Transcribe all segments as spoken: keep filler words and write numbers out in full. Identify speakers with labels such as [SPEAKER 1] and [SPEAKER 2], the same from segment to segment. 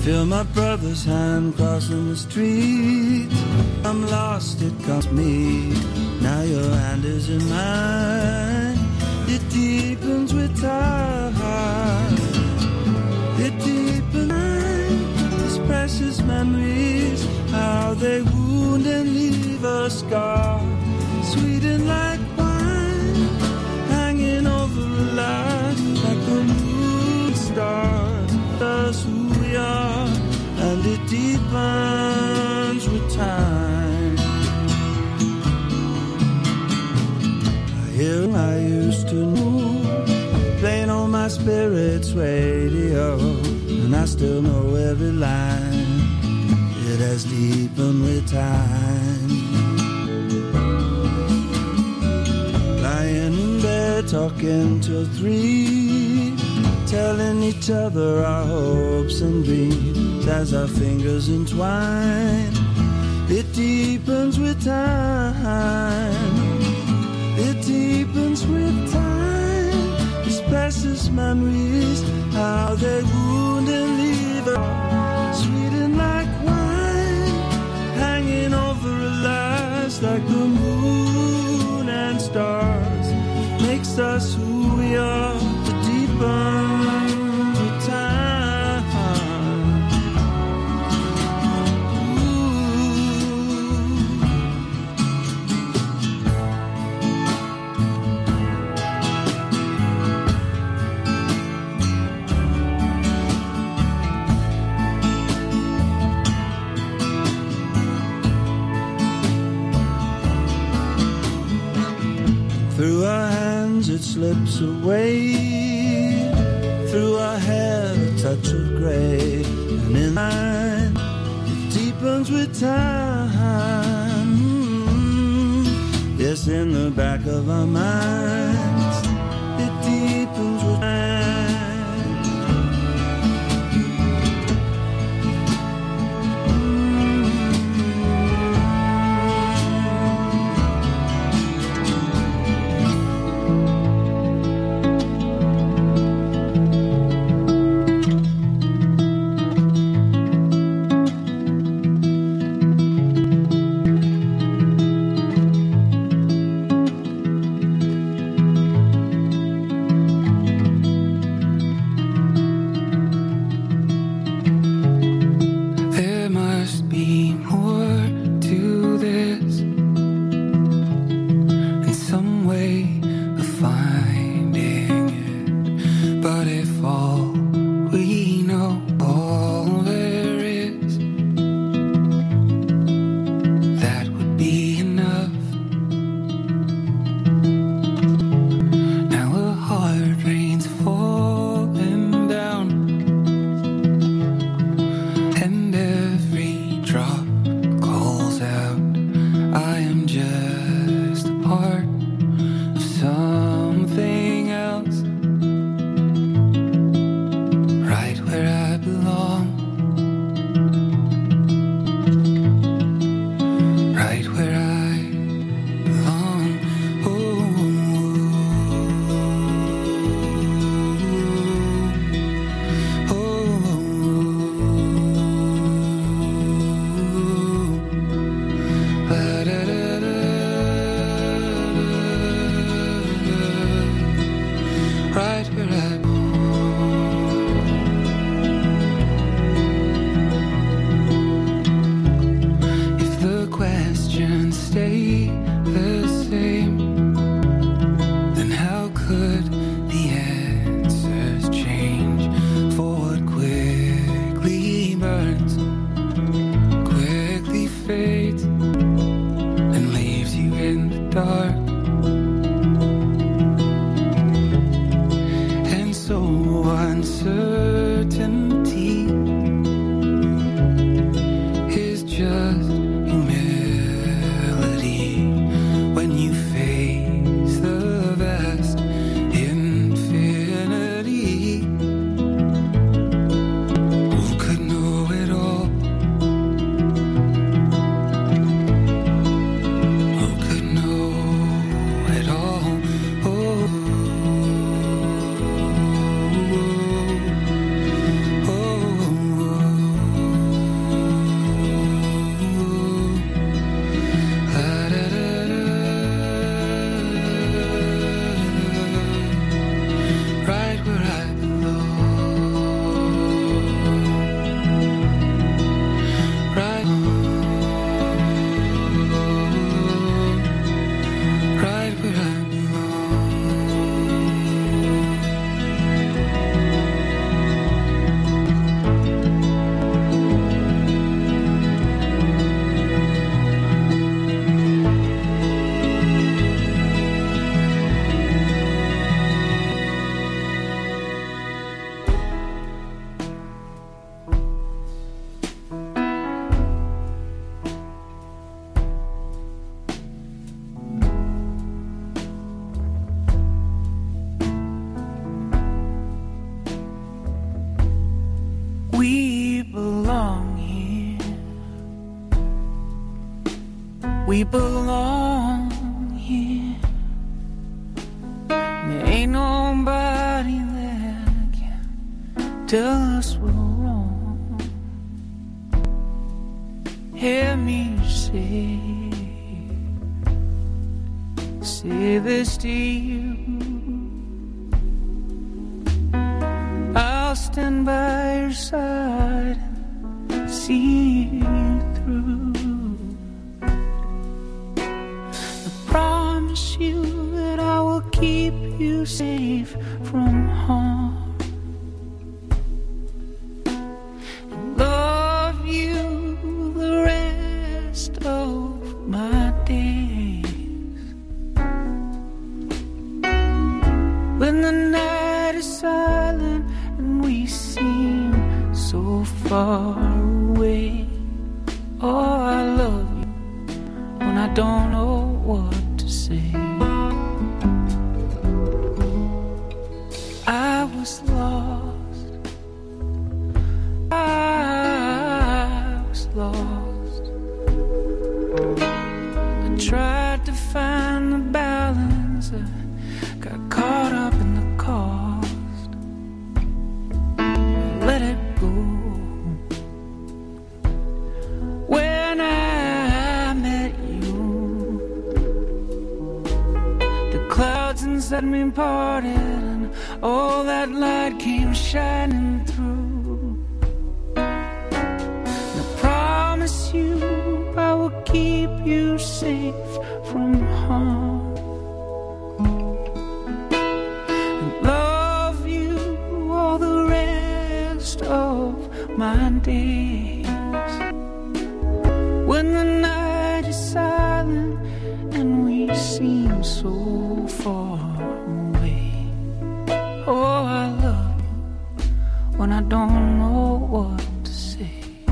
[SPEAKER 1] Feel my brother's hand crossing the street. I'm lost, it comes me. Now your hand is in mine. It deepens with time. It deepens these precious memories. How they wound and leave a scar. Sweeten like wine, hanging over a light like the moon stars. That's who we are, and it deepens with time. I hear I used to know, playing on my spirit's radio, and I still know every line. It has deepened with time. Lying in bed, talking till three, telling each other our hopes and dreams as our fingers entwine. It deepens with time. It deepens with time. These precious memories, how they wound and leave us sweetened like wine, hanging over our lives like the moon and stars. Makes us who we are, the deepen with time. Through our hands it slips away, through our hair a touch of grey, and in mine it deepens with time. Mm-hmm. Yes, in the back of our minds it deepens with time.
[SPEAKER 2] we belong here. There ain't nobody that can tell us we're wrong. Hear me say, say this to you. I'll stand by your side and see you through. I promise you that I will keep you safe from harm and love you the rest of my days. When the night is silent and we seem so far away, oh, I love you when I don't know what to say. I was lost, I was lost. I tried to find the balance, I got caught up in the cost. Let it go. When I met you, the clouds inside me parted and all that light came shining through. And I promise you I will keep you safe from harm and love you all the rest of my days. When the night is silent and we seem so far away, oh, I love you when I don't know what to say.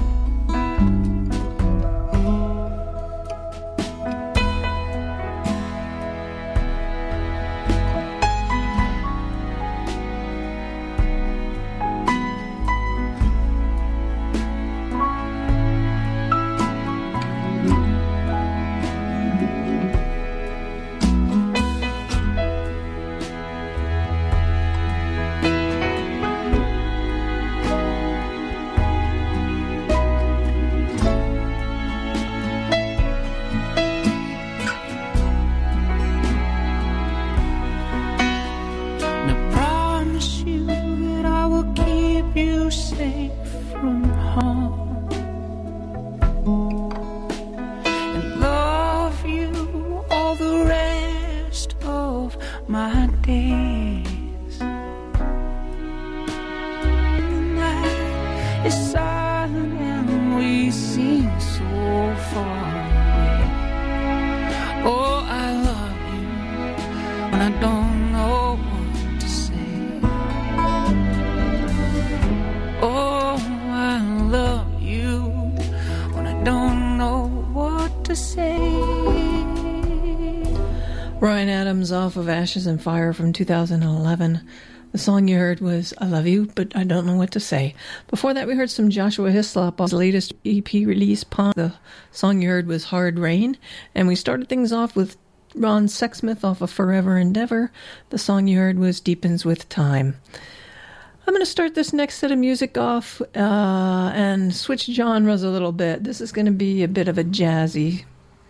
[SPEAKER 2] Off of Ashes and Fire from two thousand eleven. The song you heard was I Love You, But I Don't Know What to Say. Before that, we heard some Joshua Hislop on his latest E P release, Pond. The song you heard was Hard Rain. And we started things off with Ron Sexsmith off of Forever Endeavor. The song you heard was Deepens with Time. I'm going to start this next set of music off uh, and switch genres a little bit. This is going to be a bit of a jazzy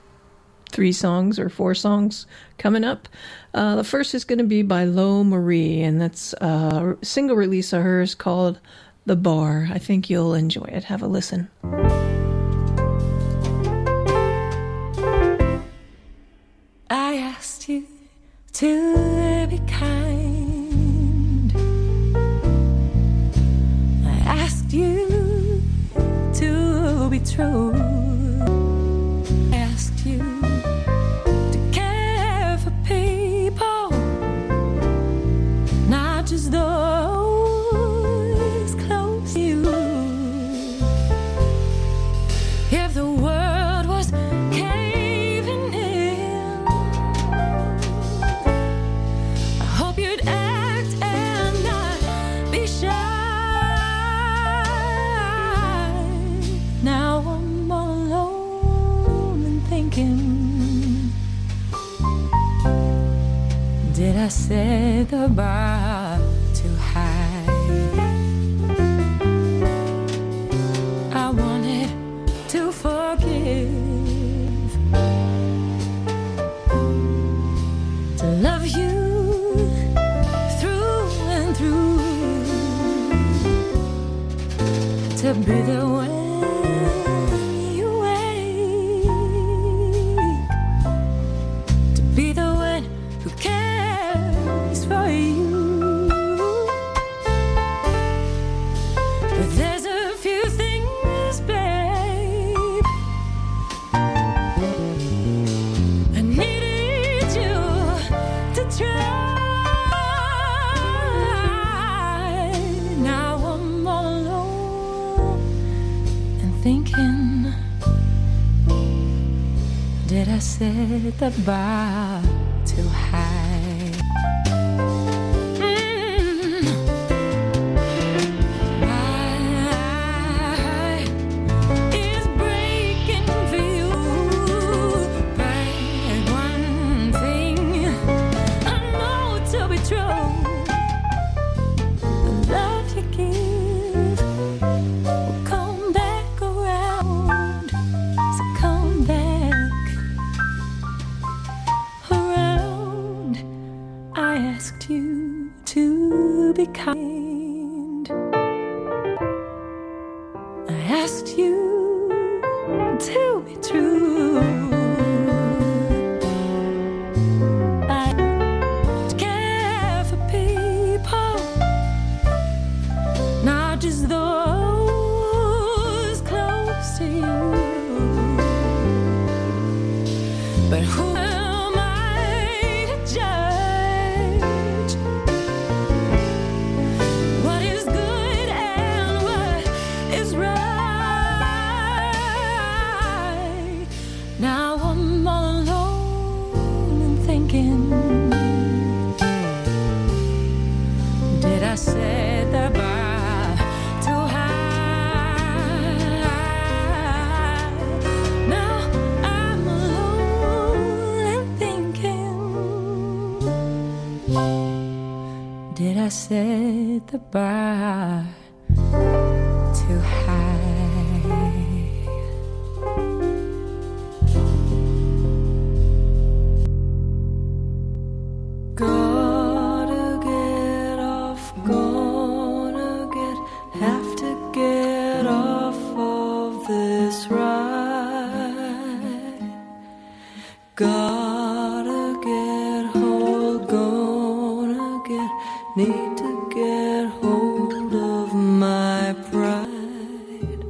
[SPEAKER 2] three songs or four songs coming up. Uh, the first is going to be by Lo Marie, and that's a single release of hers called The Bar. I think you'll enjoy it. Have a listen.
[SPEAKER 3] I asked you to be kind. I asked you to be true. I asked you just those close to you. If the world was caving in, I hope you'd act and not be shy. Now I'm I set the bar too high? I wanted to forgive, to love you through and through, to be the one set the bar too high. Mm. My heart is breaking for you, but one thing I know to be true: the love you give will come back around. So come back. You to be kind. I asked you to be true. I care for people, not just those close to you, but who am I to judge? Set the bar too high. Now I'm alone and thinking, did I set the bar too high?
[SPEAKER 1] Gotta get hold, gonna get, need to get hold of my pride.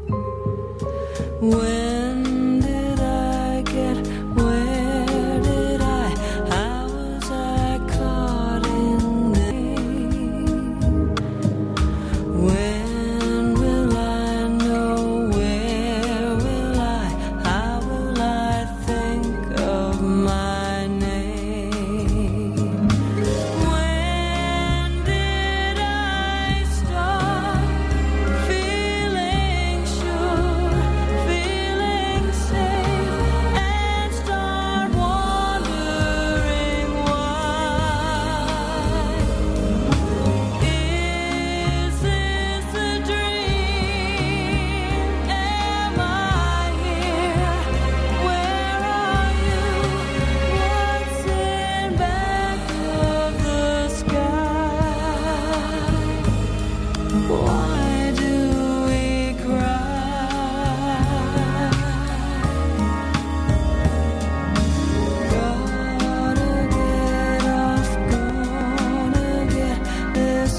[SPEAKER 1] When did I get, where did I, how was I caught in it? When will I know, where will I, how will I think of my name? When did I start feeling sure, feeling safe, and start wondering why? Is this a dream? Am I here? Where are you? What's in back of the sky? Why do we cry? Gotta get off, gonna get this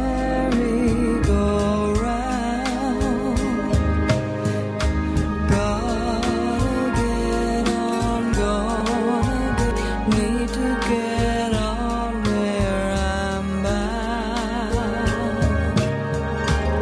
[SPEAKER 1] merry-go-round. Gotta get on, gonna get, need to get on where I'm bound.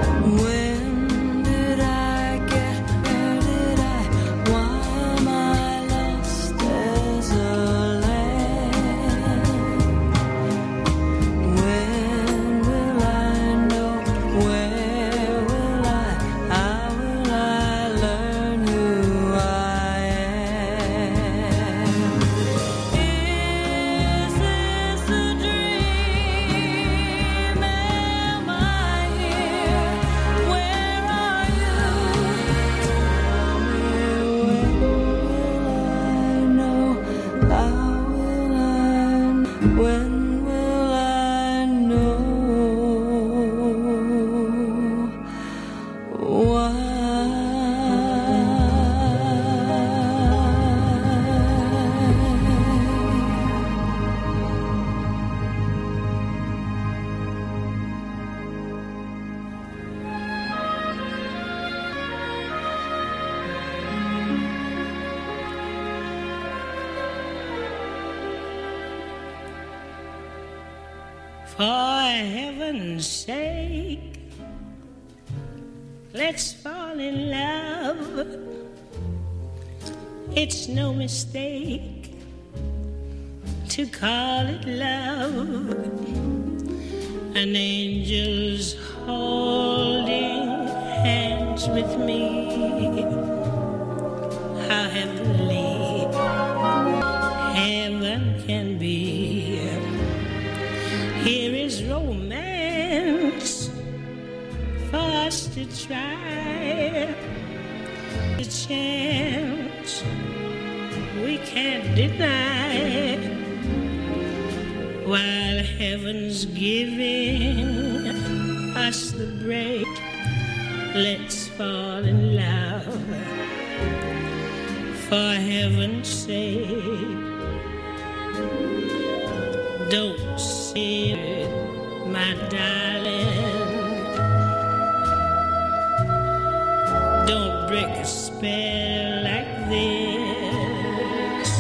[SPEAKER 4] For heaven's sake, let's fall in love. It's no mistake to call it love. An angel's holding hands with me. How heavenly heaven can be. Here is romance for us to try. A chance we can't deny. While heaven's giving us the break, let's fall in love. For heaven's sake, don't say it, my darling. Don't break a spell like this.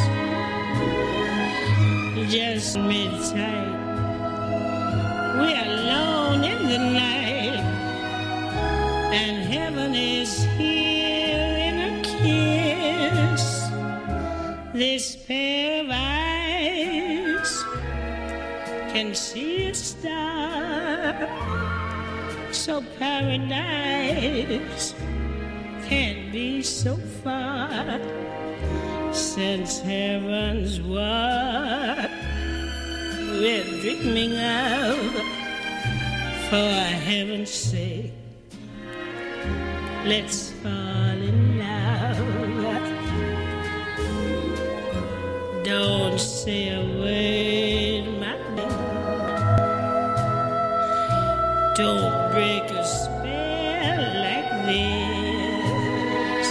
[SPEAKER 4] Just hold me tight. We're alone in the night, and heaven is here in a kiss. This pair of eyes can see a star, so paradise can't be so far, since heaven's what we're dreaming of. For heaven's sake, let's fall in love. Don't say a word, my dear. Don't break a spell like this.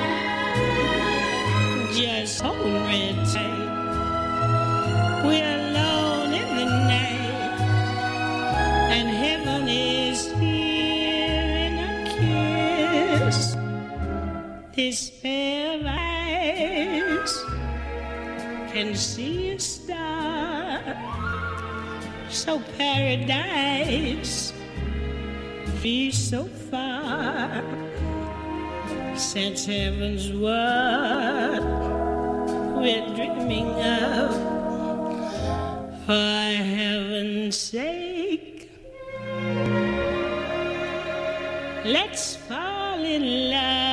[SPEAKER 4] Just hold me tight. We're alone in the night, and heaven is here in a kiss. This pair of eyes can see a star, so paradise be so far, since heaven's what we're dreaming of. For heaven's sake, let's fall in love.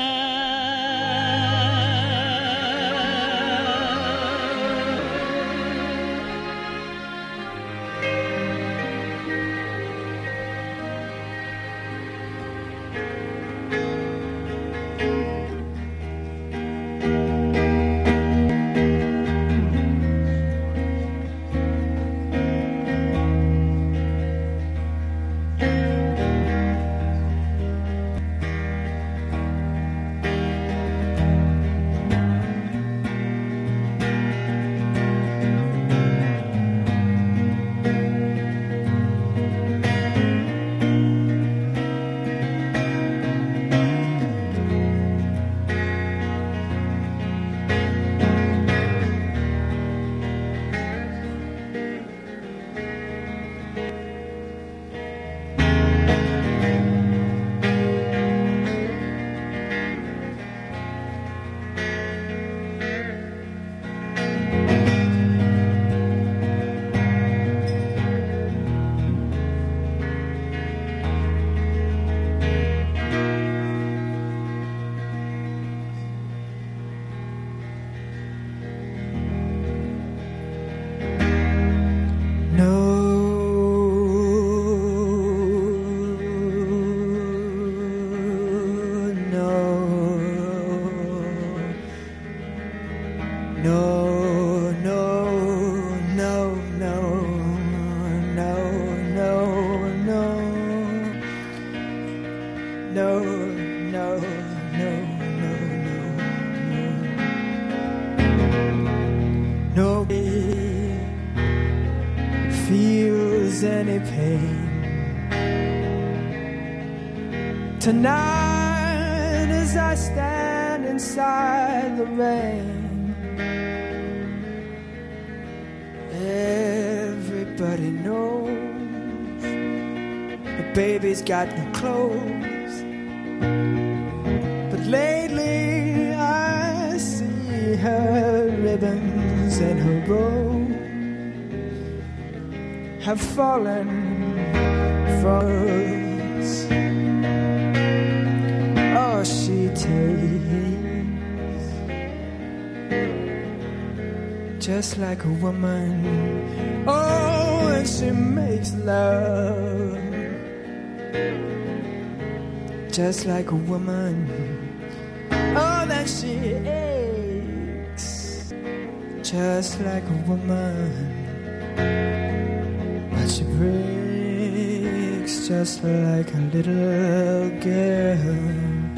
[SPEAKER 1] Tonight, as I stand inside the rain, everybody knows
[SPEAKER 5] baby's got new clothes, but lately I see her ribbons and her bow have fallen from us. Oh, she takes just like a woman. Oh, and she makes love just like a woman. Oh, that she aches just like a woman. But she breaks just like a little girl.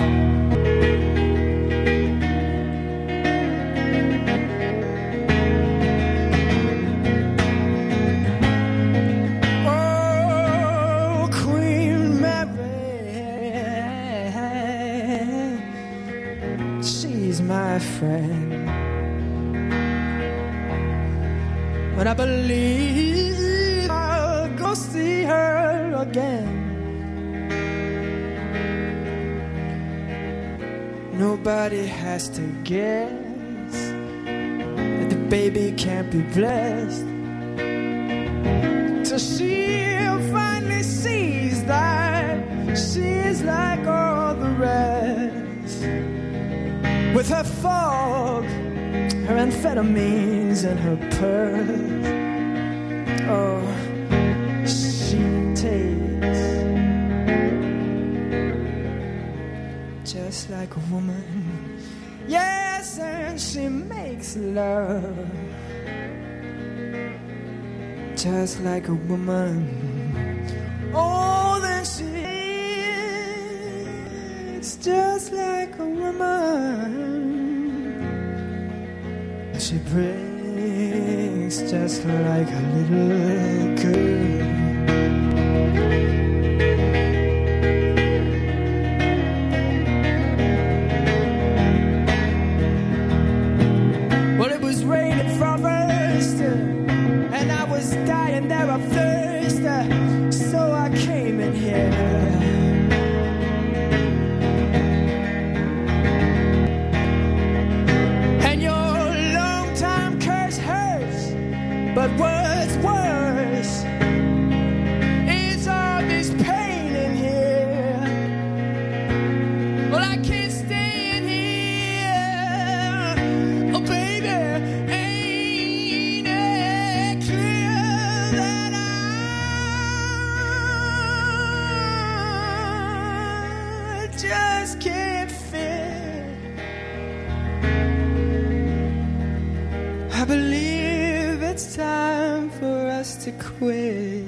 [SPEAKER 5] But I believe I'll go see her again. Nobody has to guess that the baby can't be blessed till she finally sees that she's like all the rest. With her fog, her amphetamines and her pearls, oh, she takes just like a woman. Yes, and she makes love just like a woman. Oh, then she is just like a woman. She breaks just like a little girl. Well, it was raining from first, and I was dying there of thirst, so I came in here. But what's worse is all this pain in here. Well, I can't stay in here. Oh, baby, ain't it clear that I just can't fit? I believe it's time for us to quit.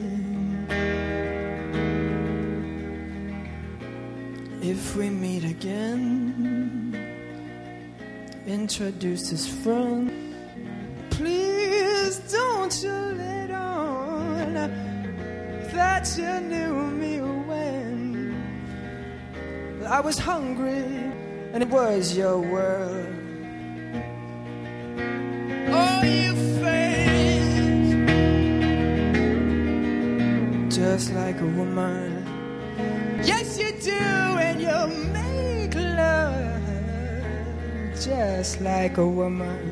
[SPEAKER 5] If we meet again, introduce his friend. Please don't you let on that you knew me when I was hungry and it was your world. Oh, you just like a woman. Yes, you do, and you make love just like a woman.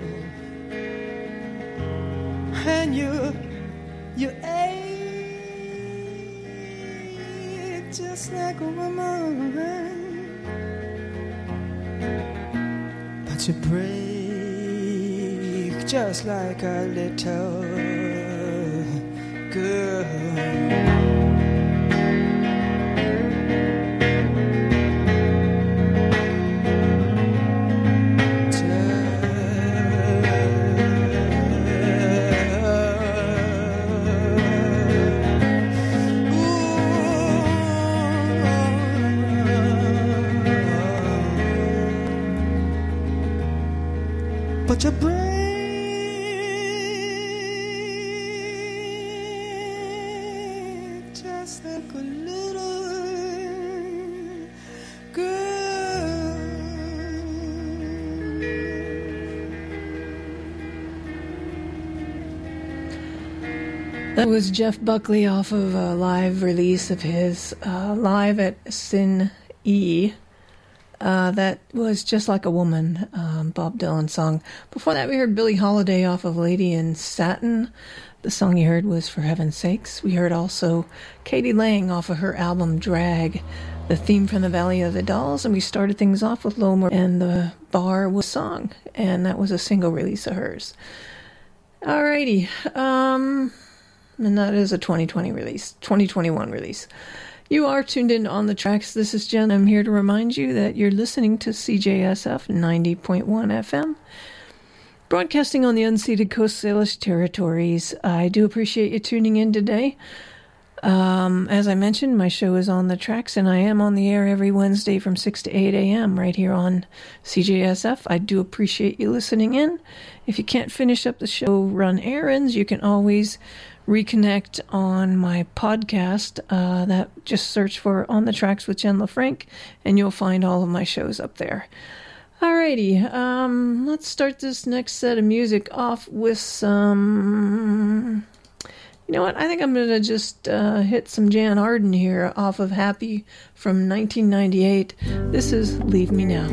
[SPEAKER 5] And you, you ache just like a woman. But you break just like a little girl. But you break just like a little girl.
[SPEAKER 2] That was Jeff Buckley off of a live release of his, uh, live at Sin E. Uh, that was Just Like a Woman, um, Bob Dylan song. Before that, we heard Billie Holiday off of Lady in Satin. The song you heard was For Heaven's Sakes. We heard also Katie Lang off of her album Drag, the theme from the Valley of the Dolls. And we started things off with Lomer and the Bar was Song. And that was a single release of hers. Alrighty. Um... And that is a twenty twenty release, twenty twenty-one release. You are tuned in on the tracks. This is Jen. I'm here to remind you that you're listening to C J S F ninety point one F M, broadcasting on the unceded Coast Salish territories. I do appreciate you tuning in today. Um, as I mentioned, my show is On the Tracks, and I am on the air every Wednesday from six to eight a.m. right here on C J S F. I do appreciate you listening in. If you can't finish up the show, run errands, you can always reconnect on my podcast. Uh, that just search for On the Tracks with Jen LaFranc, and you'll find all of my shows up there. Alrighty, um, let's start this next set of music off with some... You know what? I think I'm going to just uh, hit some Jan Arden here off of Happy from nineteen ninety-eight. This is Leave Me Now.